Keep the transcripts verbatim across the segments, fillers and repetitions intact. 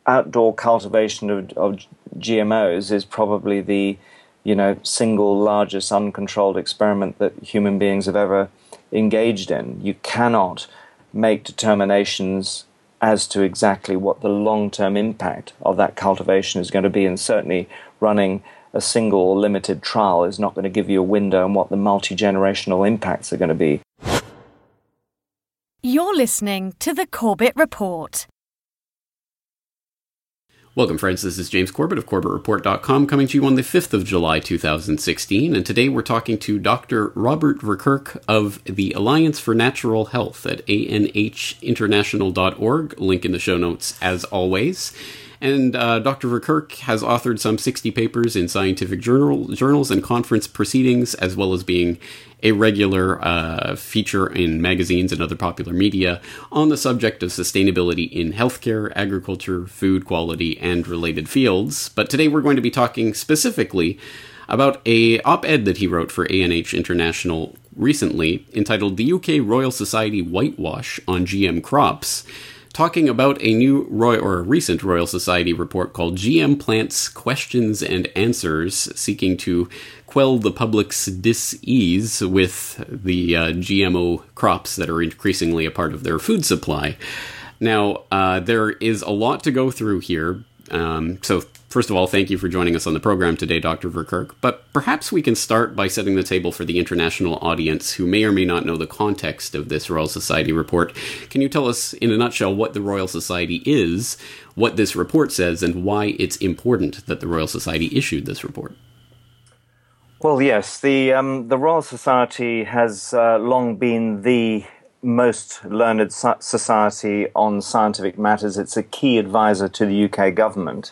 outdoor cultivation of, of G M Os is probably the, you know, single largest uncontrolled experiment that human beings have ever engaged in. You cannot make determinations as to exactly what the long-term impact of that cultivation is going to be, and certainly running a single limited trial is not going to give you a window on what the multi-generational impacts are going to be. You're listening to the Corbett Report. Welcome, friends. This is James Corbett of Corbett Report dot com, coming to you on the fifth of July, two thousand sixteen. And today we're talking to Doctor Robert Verkerk of the Alliance for Natural Health at A N H international dot org. Link in the show notes, as always. And uh, Doctor Verkerk has authored some sixty papers in scientific journal, journals and conference proceedings, as well as being a regular uh, feature in magazines and other popular media on the subject of sustainability in healthcare, agriculture, food quality, and related fields. But today we're going to be talking specifically about a op-ed that he wrote for A N H International recently, entitled "The U K Royal Society Whitewash on G M Crops," talking about a new Roy or a recent Royal Society report called G M Plants Questions and Answers, seeking to quell the public's dis-ease with the uh, G M O crops that are increasingly a part of their food supply. Now, uh, there is a lot to go through here. Um, so, first of all, thank you for joining us on the program today, Doctor Verkerk. But perhaps we can start by setting the table for the international audience who may or may not know the context of this Royal Society report. Can you tell us, in a nutshell, what the Royal Society is, what this report says, and why it's important that the Royal Society issued this report? Well, yes, the um, the Royal Society has uh, long been the most learned society on scientific matters. It's a key advisor to the U K government.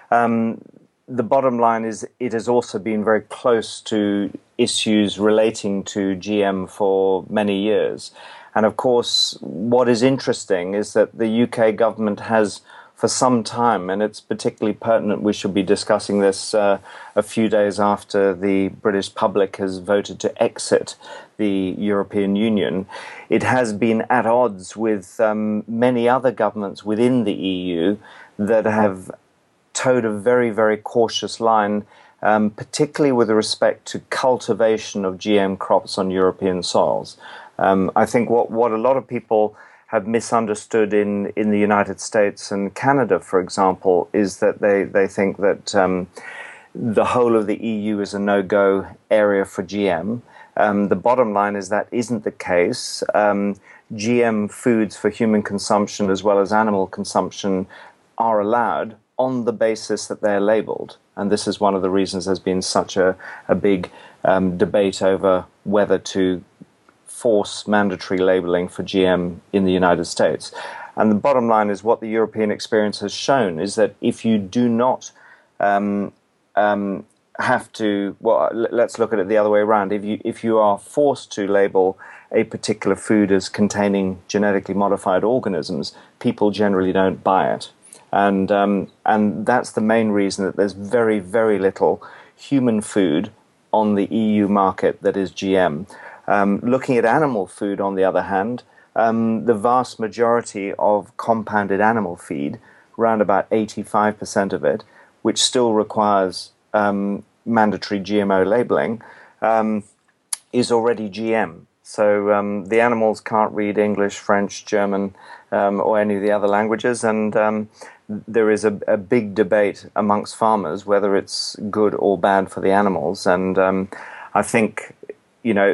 Um, the bottom line is it has also been very close to issues relating to G M for many years. And of course, what is interesting is that the U K government has for some time, and it's particularly pertinent, we should be discussing this uh, a few days after the British public has voted to exit the European Union. It has been at odds with um, many other governments within the E U that have towed a very, very cautious line, um, particularly with respect to cultivation of G M crops on European soils. Um, I think what, what a lot of people have misunderstood in, in the United States and Canada, for example, is that they, they think that um, the whole of the E U is a no-go area for G M. Um, the bottom line is that isn't the case. Um, G M foods for human consumption as well as animal consumption are allowed on the basis that they're labeled. And this is one of the reasons there's been such a, a big um, debate over whether to force mandatory labeling for G M in the United States. And the bottom line is what the European experience has shown is that if you do not um, um, have to, well, let's look at it the other way around. If you, if you are forced to label a particular food as containing genetically modified organisms, people generally don't buy it. And um, and that's the main reason that there's very, very little human food on the E U market that is G M. Um, looking at animal food, on the other hand, um, the vast majority of compounded animal feed, around about eighty-five percent of it, which still requires um, mandatory G M O labeling, um, is already G M. So um, the animals can't read English, French, German, um, or any of the other languages, and um, there is a, a big debate amongst farmers whether it's good or bad for the animals. And um, I think, you know,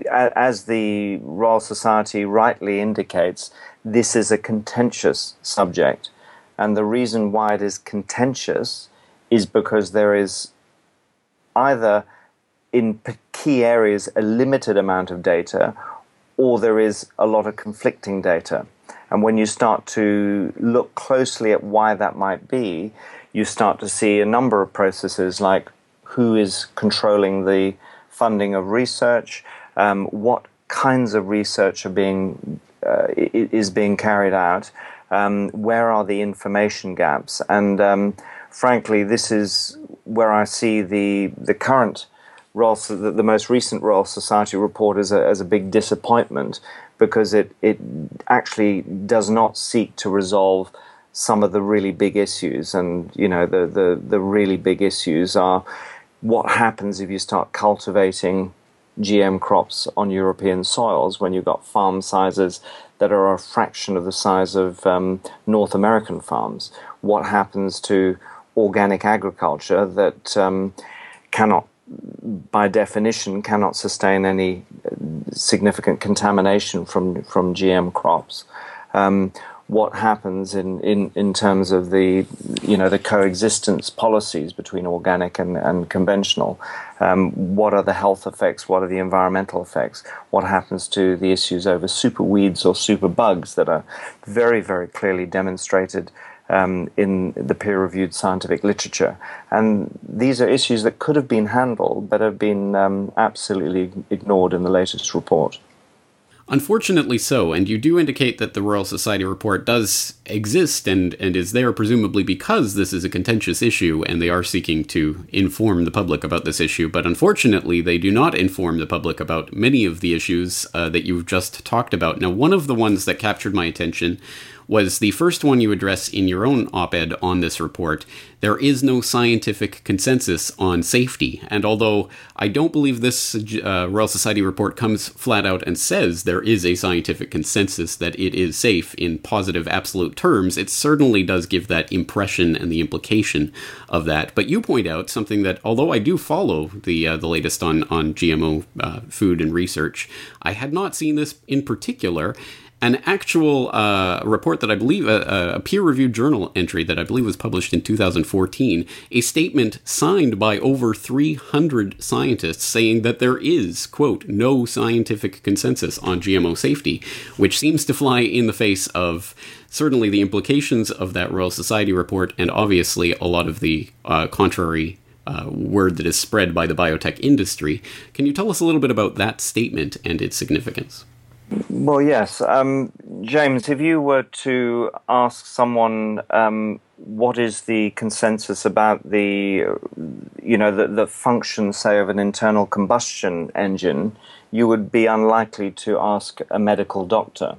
as the Royal Society rightly indicates, this is a contentious subject. And the reason why it is contentious is because there is either in key areas a limited amount of data, or there is a lot of conflicting data. And when you start to look closely at why that might be, you start to see a number of processes like who is controlling the funding of research, um, what kinds of research are being uh, is being carried out, um, where are the information gaps, and um, frankly, this is where I see the the current Royal, the, the most recent Royal Society report as a as a big disappointment, because it it actually does not seek to resolve some of the really big issues. And, you know, the, the, the really big issues are what happens if you start cultivating G M crops on European soils when you've got farm sizes that are a fraction of the size of um, North American farms. What happens to organic agriculture that um, cannot, by definition, cannot sustain any significant contamination from from G M crops? Um, what happens in, in, in terms of the, you know, the coexistence policies between organic and, and conventional? Um, what are the health effects? What are the environmental effects? What happens to the issues over super weeds or super bugs that are very, very clearly demonstrated um, in the peer-reviewed scientific literature? And these are issues that could have been handled but have been um, absolutely ignored in the latest report. Unfortunately so, and you do indicate that the Royal Society report does exist and, and is there presumably because this is a contentious issue and they are seeking to inform the public about this issue, but unfortunately they do not inform the public about many of the issues uh, that you've just talked about. Now, one of the ones that captured my attention was the first one you address in your own op-ed on this report. There is no scientific consensus on safety. And although I don't believe this uh, Royal Society report comes flat out and says there is a scientific consensus that it is safe in positive absolute terms, it certainly does give that impression and the implication of that. But you point out something that, although I do follow the uh, the latest on, on G M O uh, food and research, I had not seen this in particular. An actual uh, report that I believe, uh, a peer-reviewed journal entry that I believe was published in two thousand fourteen, a statement signed by over three hundred scientists saying that there is, quote, no scientific consensus on G M O safety, which seems to fly in the face of certainly the implications of that Royal Society report and obviously a lot of the uh, contrary uh, word that is spread by the biotech industry. Can you tell us a little bit about that statement and its significance? Well, yes. Um, James, if you were to ask someone um, what is the consensus about the, you know, the, the function, say, of an internal combustion engine, you would be unlikely to ask a medical doctor.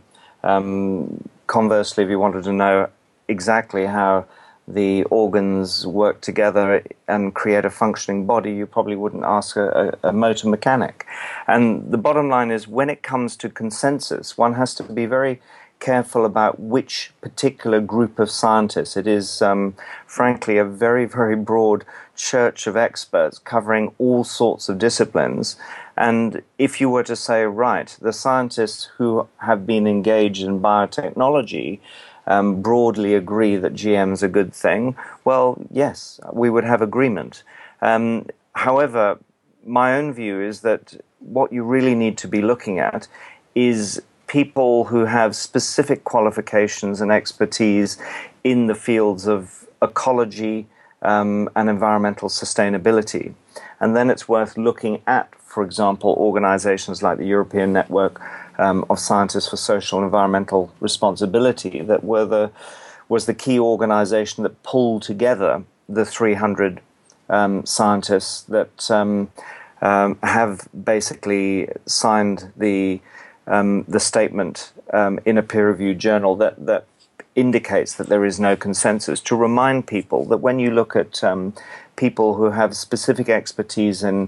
Um, conversely, if you wanted to know exactly how the organs work together and create a functioning body, you probably wouldn't ask a, a, a motor mechanic. And the bottom line is, when it comes to consensus, one has to be very careful about which particular group of scientists. It is, um, frankly, a very, very broad church of experts covering all sorts of disciplines. And if you were to say, right, the scientists who have been engaged in biotechnology Um, broadly agree that G M is a good thing, well, yes, we would have agreement. Um, however, my own view is that what you really need to be looking at is people who have specific qualifications and expertise in the fields of ecology um, and environmental sustainability. And then it's worth looking at, for example, organizations like the European Network Um, of Scientists for Social and Environmental Responsibility, that were the, was the key organization that pulled together the three hundred um, scientists that um, um, have basically signed the um, the statement um, in a peer-reviewed journal that, that indicates that there is no consensus, to remind people that when you look at um, people who have specific expertise in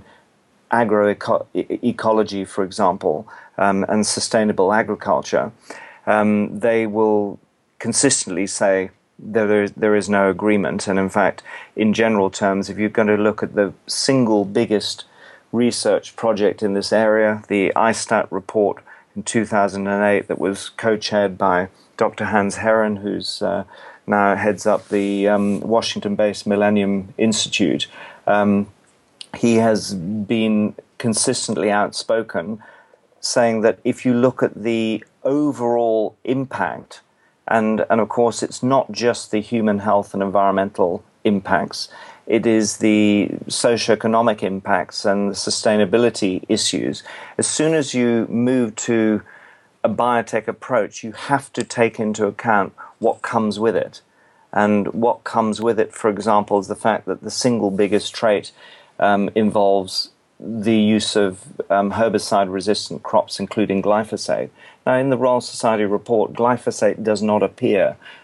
agroecology, for example, um, and sustainable agriculture, um, they will consistently say that there is, there is no agreement. And in fact, in general terms, if you're going to look at the single biggest research project in this area, the I STAT report in two thousand eight that was co-chaired by Doctor Hans Herren, who's uh, now heads up the um, Washington-based Millennium Institute, um, he has been consistently outspoken, saying that if you look at the overall impact, and, and of course it's not just the human health and environmental impacts, it is the socioeconomic impacts and the sustainability issues. As soon as you move to a biotech approach, you have to take into account what comes with it. And what comes with it, for example, is the fact that the single biggest trait Um, involves the use of um, herbicide-resistant crops, including glyphosate. Now, in the Royal Society report, glyphosate does not appear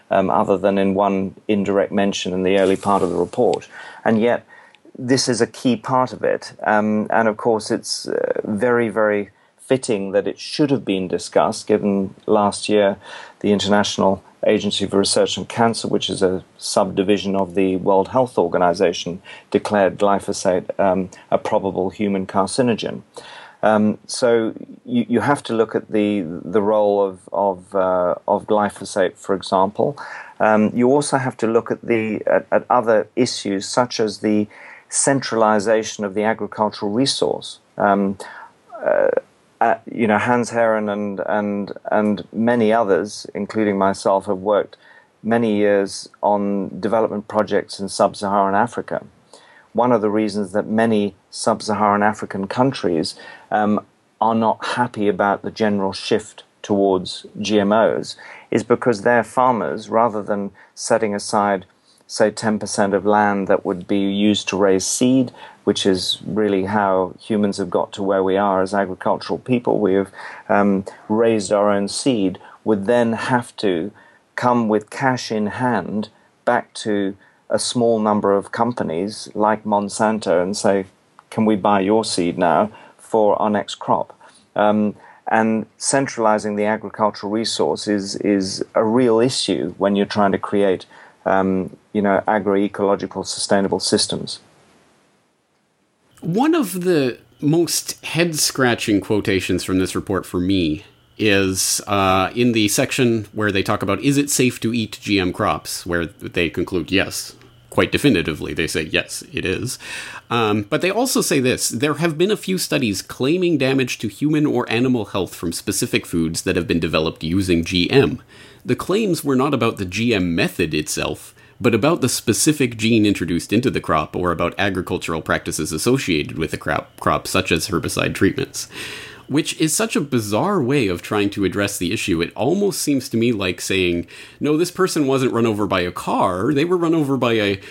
um, other than in one indirect mention in the early part of the report. And yet, this is a key part of it. Um, and of course, it's uh, very, very fitting that it should have been discussed, given last year the International Agency for Research on Cancer, which is a subdivision of the World Health Organization, declared glyphosate um, a probable human carcinogen. Um, so you, you have to look at the the role of of, uh, of glyphosate, for example. Um, you also have to look at the at, at other issues such as the centralization of the agricultural resource. Um, uh, Uh, you know, Hans Herren and, and and many others, including myself, have worked many years on development projects in sub-Saharan Africa. One of the reasons that many sub-Saharan African countries um, are not happy about the general shift towards G M Os is because their farmers, rather than setting aside, say, ten percent of land that would be used to raise seed, which is really how humans have got to where we are as agricultural people. We have um, raised our own seed, would then have to come with cash in hand back to a small number of companies like Monsanto and say, can we buy your seed now for our next crop? Um, and centralizing the agricultural resource is, is a real issue when you're trying to create um, you know, agroecological sustainable systems. One of the most head-scratching quotations from this report for me is uh, in the section where they talk about, is it safe to eat G M crops, where they conclude yes, quite definitively. They say, yes, it is. Um, but they also say this: there have been a few studies claiming damage to human or animal health from specific foods that have been developed using G M. The claims were not about the G M method itself, but about the specific gene introduced into the crop or about agricultural practices associated with the crop, crop such as herbicide treatments. Which is such a bizarre way of trying to address the issue. It almost seems to me like saying, no, this person wasn't run over by a car, they were run over by a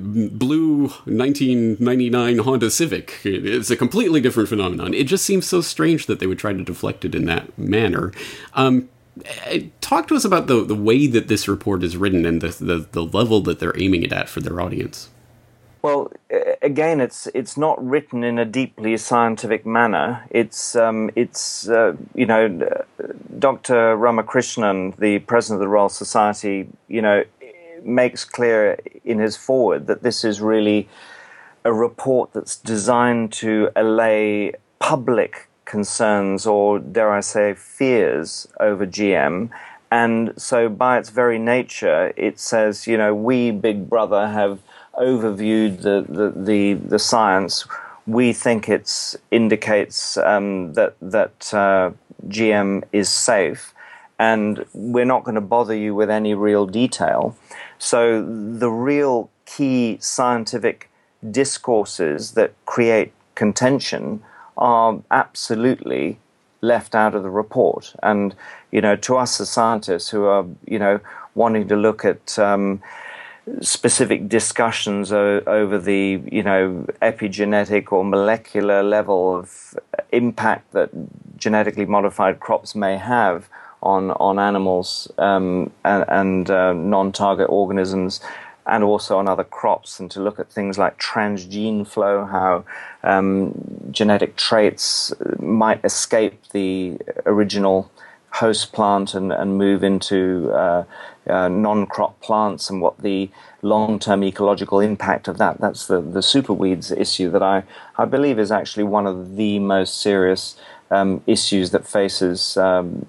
blue nineteen ninety-nine Honda Civic. It's a completely different phenomenon. It just seems so strange that they would try to deflect it in that manner. Um, talk to us about the, the way that this report is written and the, the, the level that they're aiming it at for their audience. Well, again, it's it's not written in a deeply scientific manner. It's um, it's uh, you know, Doctor Ramakrishnan, the president of the Royal Society, you know, makes clear in his foreword that this is really a report that's designed to allay public concerns, or dare I say, fears over G M. And so, by its very nature, it says, you know, we, Big Brother, have overviewed the, the, the, the science. We think it indicates um, that, that uh, G M is safe, and we're not going to bother you with any real detail. So the real key scientific discourses that create contention are absolutely left out of the report. And, you know, to us as scientists who are, you know, wanting to look at um, specific discussions o- over the, you know, epigenetic or molecular level of impact that genetically modified crops may have on on animals um, and, and uh, non-target organisms, and also on other crops, and to look at things like transgene flow, how um, genetic traits might escape the original host plant and, and move into uh, uh, non-crop plants, and what the long-term ecological impact of that. That's the, the superweeds issue that I, I believe is actually one of the most serious um, issues that faces um,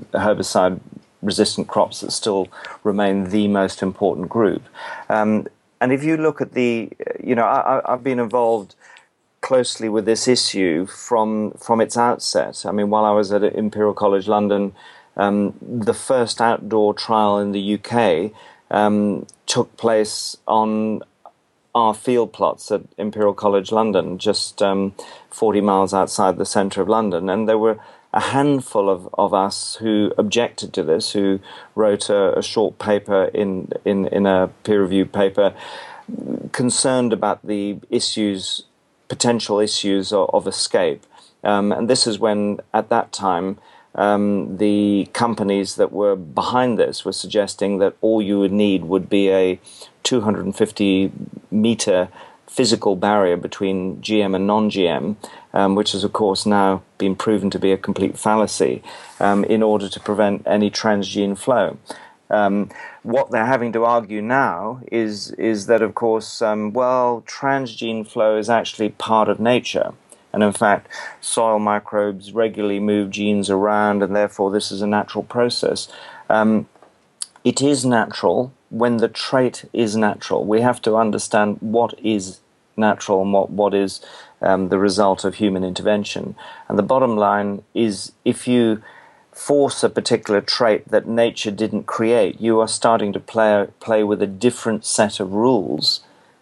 herbicide-resistant crops that still remain the most important group. Um, and if you look at the, you know, I, I've been involved closely with this issue from from its outset. I mean, while I was at Imperial College London, um, the first outdoor trial in the U K um, took place on our field plots at Imperial College London, just um, forty miles outside the centre of London. And there were a handful of, of us who objected to this, who wrote a, a short paper in, in, in a peer-reviewed paper concerned about the issues, potential issues of, of escape. Um, and this is when, at that time, um, the companies that were behind this were suggesting that all you would need would be a two hundred fifty meter physical barrier between G M and non-G M, um, which has, of course, now been proven to be a complete fallacy, um, in order to prevent any transgene flow. Um, what they're having to argue now is is that, of course, um, well, transgene flow is actually part of nature. And in fact, soil microbes regularly move genes around, and therefore this is a natural process. Um, it is natural when the trait is natural. We have to understand what is natural and what, what is um, the result of human intervention. And the bottom line is, if you force a particular trait that nature didn't create, you are starting to play, play with a different set of rules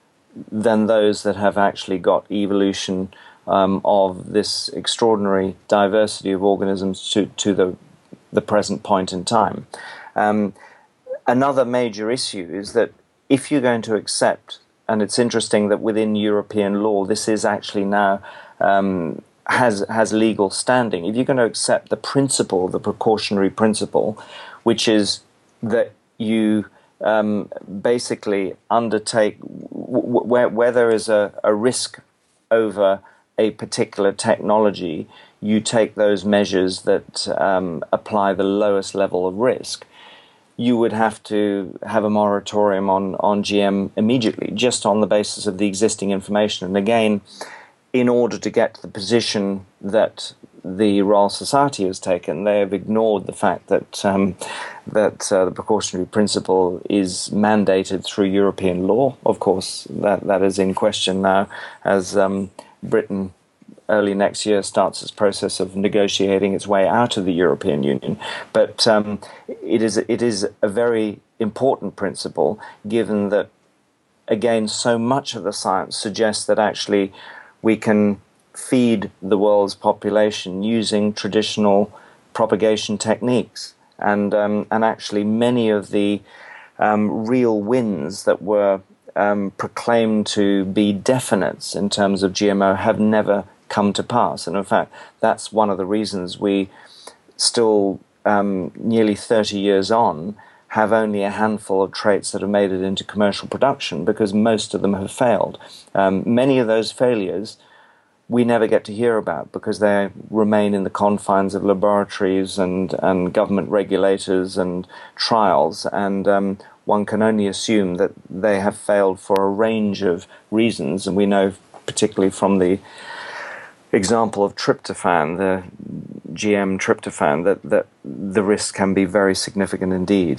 than those that have actually got evolution um, of this extraordinary diversity of organisms to, to the, the present point in time. Um, Another major issue is that if you're going to accept, and it's interesting that within European law this is actually now um, has has legal standing. If you're going to accept the principle, the precautionary principle, which is that you um, basically undertake w- where where there is a, a risk over a particular technology, you take those measures that um, apply the lowest level of risk. You would have to have a moratorium on, on G M immediately, just on the basis of the existing information. And again, in order to get to the position that the Royal Society has taken, they have ignored the fact that um, that uh, the precautionary principle is mandated through European law. Of course, that, that is in question now as um, Britain early next year starts its process of negotiating its way out of the European Union. But um, it is it is a very important principle, given that, again, so much of the science suggests that actually we can feed the world's population using traditional propagation techniques. And, um, and actually many of the um, real wins that were um, proclaimed to be definites in terms of G M O have never come to pass. And in fact, that's one of the reasons we still, um, nearly thirty years on, have only a handful of traits that have made it into commercial production, because most of them have failed. Um, many of those failures we never get to hear about because they remain in the confines of laboratories and, and government regulators and trials, and um, one can only assume that they have failed for a range of reasons. And we know, particularly from the example of tryptophan, the G M tryptophan, that, that the risk can be very significant indeed.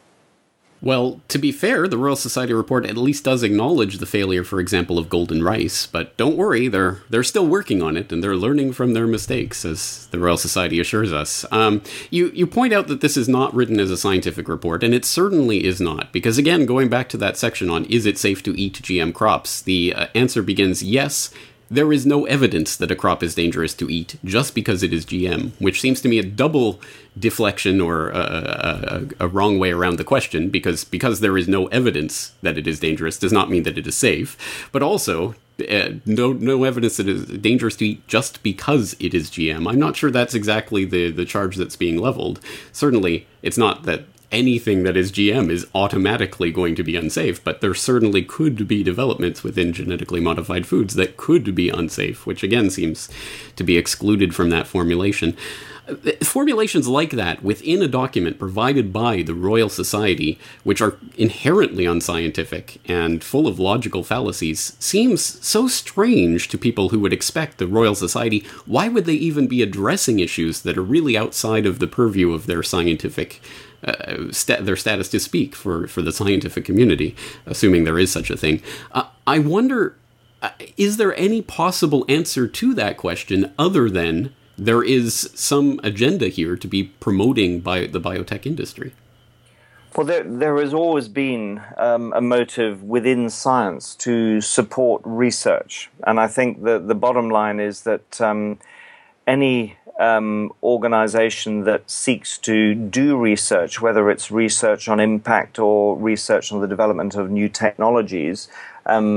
Well, to be fair, the Royal Society report at least does acknowledge the failure, for example, of golden rice, but don't worry, they're they're still working on it, and they're learning from their mistakes, as the Royal Society assures us. Um, you, you point out that this is not written as a scientific report, and it certainly is not, because again, going back to that section on is it safe to eat G M crops, the uh, answer begins, yes, there is no evidence that a crop is dangerous to eat just because it is G M, which seems to me a double deflection or a, a, a wrong way around the question, because because there is no evidence that it is dangerous does not mean that it is safe, but also uh, no no evidence that it is dangerous to eat just because it is G M. I'm not sure that's exactly the, the charge that's being leveled. Certainly, it's not that anything that is G M is automatically going to be unsafe, but there certainly could be developments within genetically modified foods that could be unsafe, which again seems to be excluded from that formulation. Formulations like that within a document provided by the Royal Society, which are inherently unscientific and full of logical fallacies, seems so strange to people who would expect the Royal Society. Why would they even be addressing issues that are really outside of the purview of their scientific Uh, st- their status to speak for, for the scientific community, assuming there is such a thing. Uh, I wonder, uh, is there any possible answer to that question other than there is some agenda here to be promoting by the biotech industry? Well, there, there has always been um, a motive within science to support research. And I think that the bottom line is that um, any Um, organization that seeks to do research, whether it's research on impact or research on the development of new technologies, um,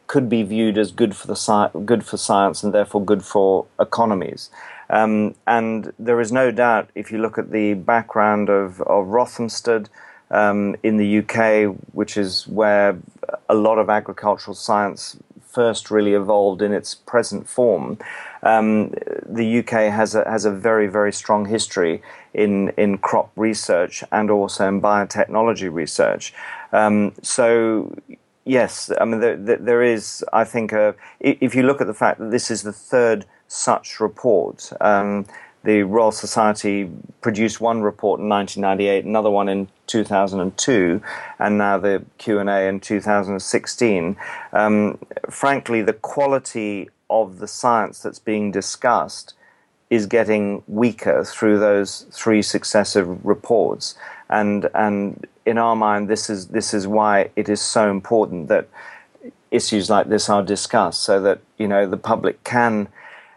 could be viewed as good for the sci- good for science and therefore good for economies. Um, and there is no doubt, if you look at the background of, of Rothamsted um, in the U K, which is where a lot of agricultural science first really evolved in its present form, um, the U K has a has a very, very strong history in in crop research and also in biotechnology research. Um, so, yes, I mean there, there is, I think, a, if you look at the fact that this is the third such report. Um, the Royal Society produced one report in nineteen ninety-eight, another one in two thousand two, and now the Q and A in two thousand sixteen. Um, frankly, the quality of the science that's being discussed is getting weaker through those three successive reports, and and in our mind, this is this is why it is so important that issues like this are discussed, so that you know the public can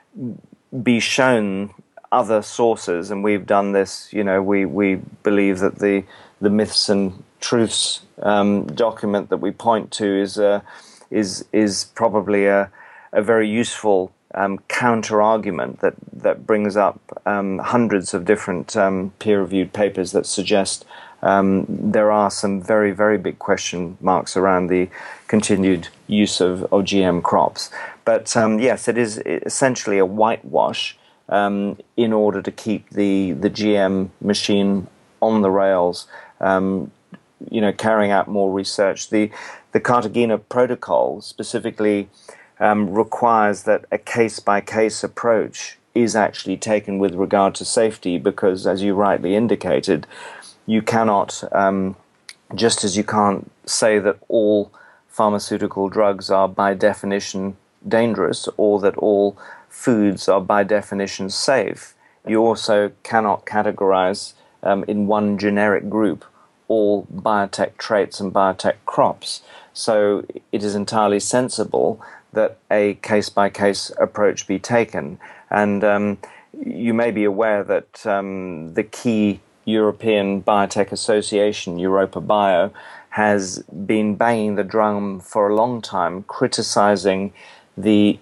be shown other sources. And we've done this. You know, we we believe that the the Myths and Truths um, document that we point to is uh, is is probably a a very useful um, counter argument that that brings up um, hundreds of different um, peer reviewed papers that suggest um, there are some very very big question marks around the continued use of, of G M crops. But um, yes, it is essentially a whitewash um, in order to keep the, the G M machine on the rails, um, you know, carrying out more research. The, the Cartagena Protocol specifically um, requires that a case-by-case approach is actually taken with regard to safety because, as you rightly indicated, you cannot, um, just as you can't say that all pharmaceutical drugs are by definition dangerous or that all foods are by definition safe, you also cannot categorize um, in one generic group all biotech traits and biotech crops. So it is entirely sensible that a case-by-case approach be taken. And um, you may be aware that um, the key European Biotech Association, Europa Bio, has been banging the drum for a long time, criticizing the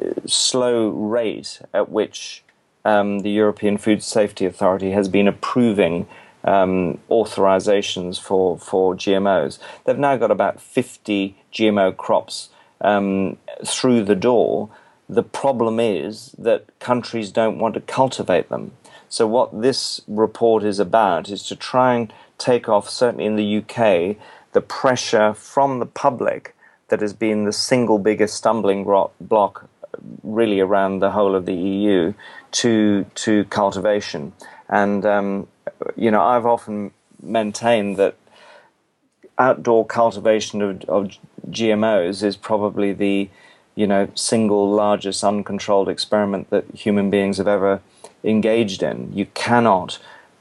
slow rate at which um, the European Food Safety Authority has been approving um, authorizations for, for G M Os. They've now got about fifty G M O crops um, through the door. The problem is that countries don't want to cultivate them. So what this report is about is to try and take off, certainly in the U K, the pressure from the public that has been the single biggest stumbling block really around the whole of the E U to to cultivation. And, um, you know, I've often maintained that outdoor cultivation of, of G M Os is probably the, you know, single largest uncontrolled experiment that human beings have ever engaged in. You cannot,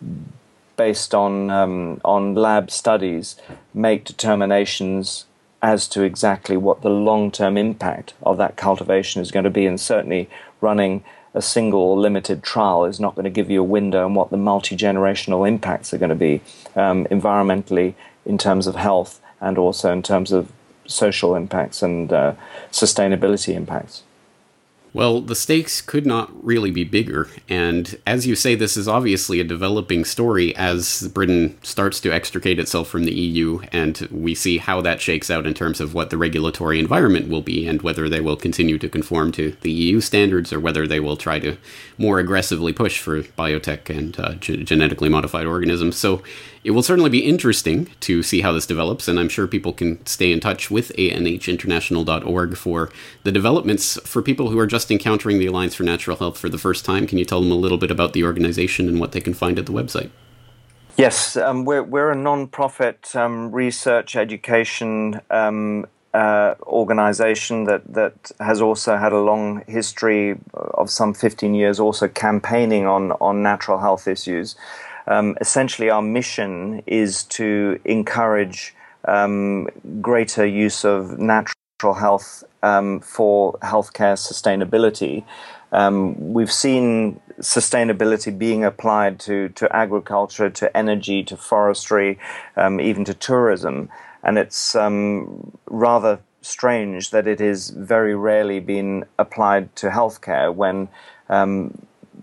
based on um, on lab studies, make determinations as to exactly what the long-term impact of that cultivation is going to be, and certainly running a single or limited trial is not going to give you a window on what the multi-generational impacts are going to be um, environmentally, in terms of health, and also in terms of social impacts and uh, sustainability impacts. Well, the stakes could not really be bigger, and as you say, this is obviously a developing story as Britain starts to extricate itself from the E U, and we see how that shakes out in terms of what the regulatory environment will be, and whether they will continue to conform to the E U standards, or whether they will try to more aggressively push for biotech and uh, g- genetically modified organisms. So it will certainly be interesting to see how this develops, and I'm sure people can stay in touch with A N H international dot org for the developments. For people who are just encountering the Alliance for Natural Health for the first time, can you tell them a little bit about the organization and what they can find at the website? Yes, um, we're, we're a non-profit um, research education um, uh, organization that, that has also had a long history of some fifteen years also campaigning on, on natural health issues. Um, essentially, our mission is to encourage um, greater use of natural health um, for healthcare sustainability. Um, we've seen sustainability being applied to, to agriculture, to energy, to forestry, um, even to tourism. And it's um, rather strange that it is very rarely been applied to healthcare when um,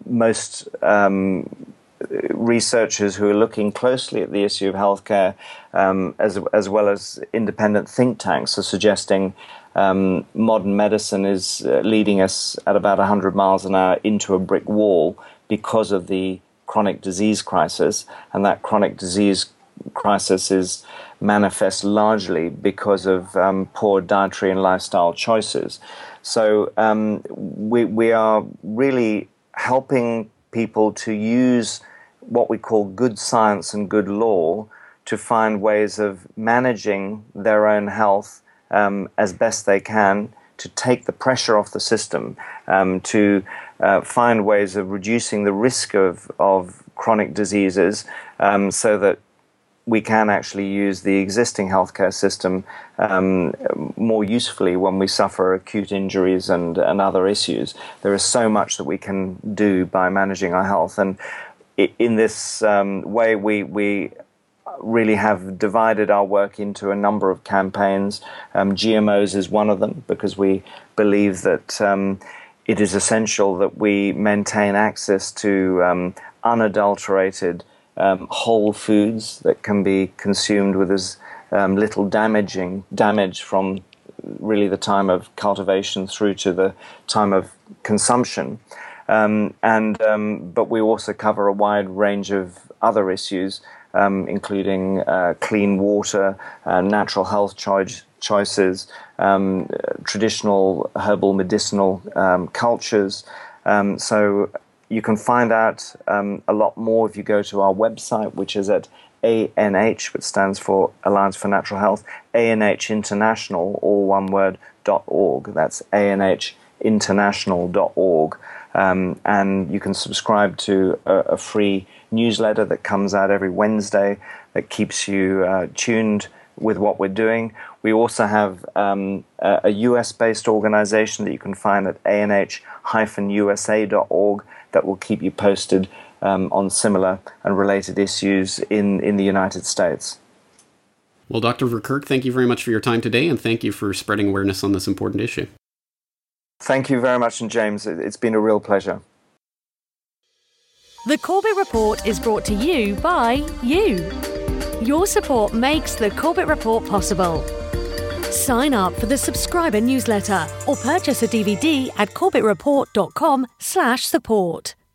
most um, researchers who are looking closely at the issue of healthcare, um, as as well as independent think tanks, are suggesting um, modern medicine is uh, leading us at about one hundred miles an hour into a brick wall because of the chronic disease crisis, and that chronic disease crisis is manifest largely because of um, poor dietary and lifestyle choices. So um, we we are really helping people to use what we call good science and good law to find ways of managing their own health um, as best they can, to take the pressure off the system, um, to uh, find ways of reducing the risk of, of chronic diseases um, so that we can actually use the existing healthcare system um, more usefully when we suffer acute injuries and, and other issues. There is so much that we can do by managing our health. And in this um, way, we, we really have divided our work into a number of campaigns. Um, G M Os is one of them, because we believe that um, it is essential that we maintain access to um, unadulterated Um, whole foods that can be consumed with as um, little damaging damage from really the time of cultivation through to the time of consumption. Um, and um, but we also cover a wide range of other issues, um, including uh, clean water, uh, natural health cho- choices, um, traditional herbal medicinal um, cultures. Um, so. You can find out um, a lot more if you go to our website, which is at A N H, which stands for Alliance for Natural Health, A N H International, all one word, dot org. That's A N H international dot org. Um, and you can subscribe to a, a free newsletter that comes out every Wednesday that keeps you uh, tuned with what we're doing. We also have um, a, a U S-based organization that you can find at A N H U S A dot org that will keep you posted um, on similar and related issues in, in the United States. Well, Doctor Verkerk, thank you very much for your time today, and thank you for spreading awareness on this important issue. Thank you very much, and James, it's been a real pleasure. The Corbett Report is brought to you by you. Your support makes the Corbett Report possible. Sign up for the subscriber newsletter or purchase a D V D at corbettreport dot com slash support.